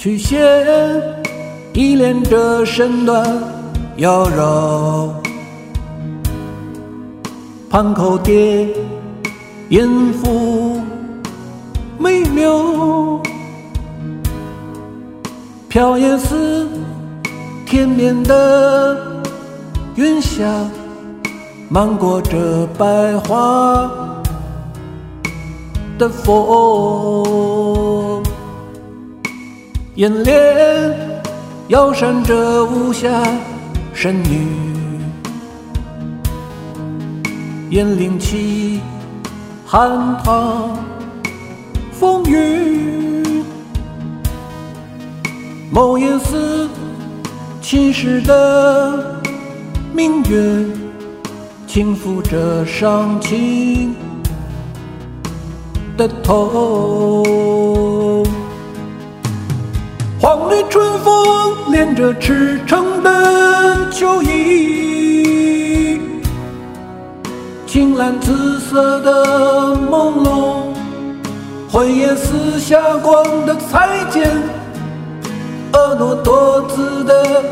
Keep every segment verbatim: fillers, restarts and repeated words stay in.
曲线依恋着身段妖娆，盘口蝶音符美妙，飘也似天边的云霞，漫过这白花的风，眼帘摇闪着无暇神女，引领起寒塘风雨，眸也似侵蚀的明月，轻抚着伤情的痛。黄绿春风连着赤诚的秋意，青蓝紫色的朦胧，灰也似霞光的彩笺，婀娜多姿的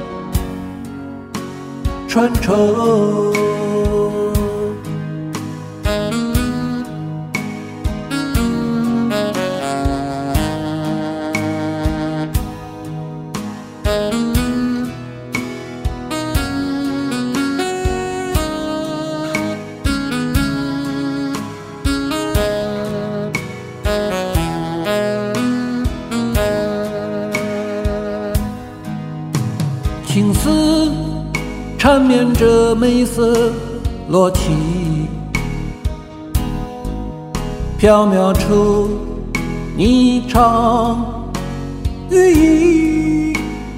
传承。青丝缠绵着美色落旗，缥缈出霓裳羽衣，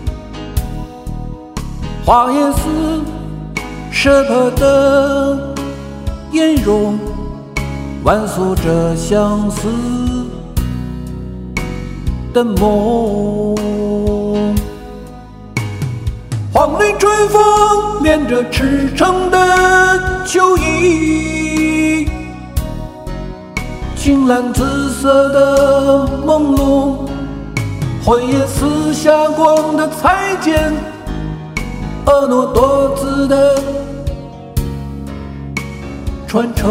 花也似舍得的颜容，挽诉着相思的梦。黄绿春风连着赤诚的秋意，青蓝紫色的朦胧，灰也似霞光的彩笺，婀娜多姿的传承。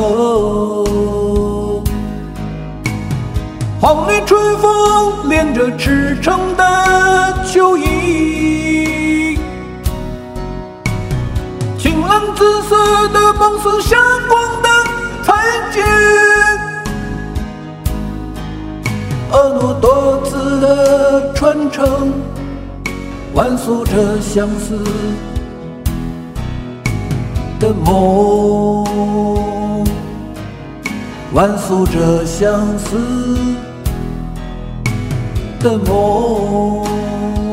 黄绿春风连着赤诚的秋意，青蓝紫色的梦似霞光的彩笺，婀娜多姿的传承，挽诉着相思的梦，挽诉着相思的梦。